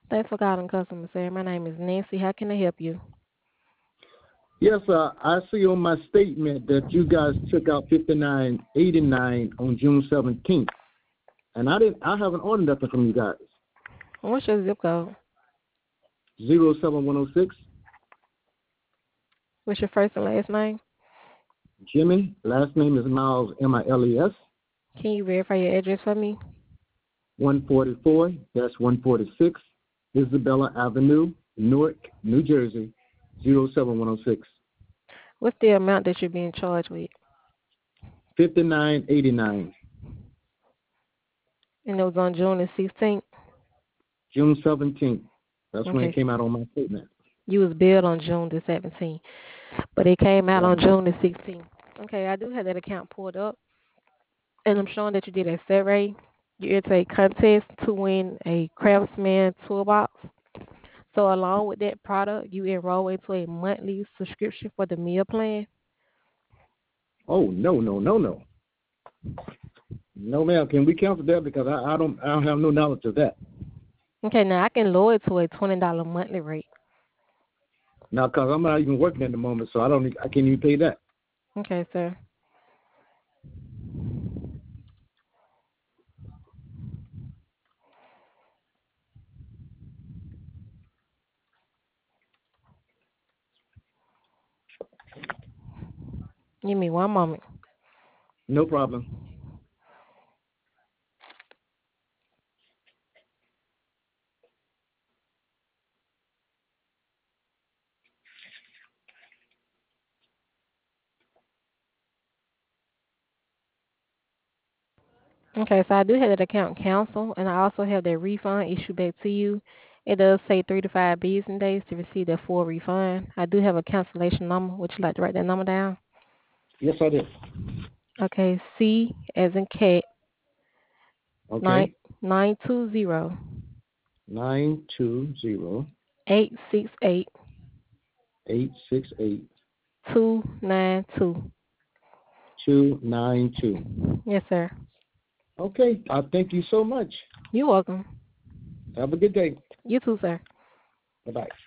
Thanks for calling customer service. My name is Nancy. How can I help you? Yes, I see on my statement that you guys took out 59.89 on June 17th, and I haven't ordered nothing from you guys. What's your zip code? 07106. What's your first and last name? Jimmy. Last name is Miles, Miles. Can you verify your address for me? 144-146 Isabella Avenue, Newark, New Jersey, 07106. What's the amount that you're being charged with? 59.89. And it was on June the 16th? June 17th. That's when it Okay. came out on my statement. You was billed on June the 17th, but it came out Yeah. on June the 16th. Okay, I do have that account pulled up, and I'm showing that you did a survey. You entered a contest to win a Craftsman toolbox. So along with that product, you enroll into a monthly subscription for the meal plan. Oh, no, no, no, no. No, ma'am. Can we cancel that because I don't have no knowledge of that. Okay, now I can lower it to a $20 monthly rate. Now, because I'm not even working at the moment, so I can't even pay that. Okay, sir. Give me one moment. No problem. Okay, so I do have that account cancel, and I also have that refund issued back to you. It does say 3 to 5 business days to receive that full refund. I do have a cancellation number. Would you like to write that number down? Yes, I did. Okay, C as in cat, nine Okay. 920 920 868 868 292. 292. Yes, sir. Okay. I thank you so much. You're welcome. Have a good day. You too, sir. Bye-bye.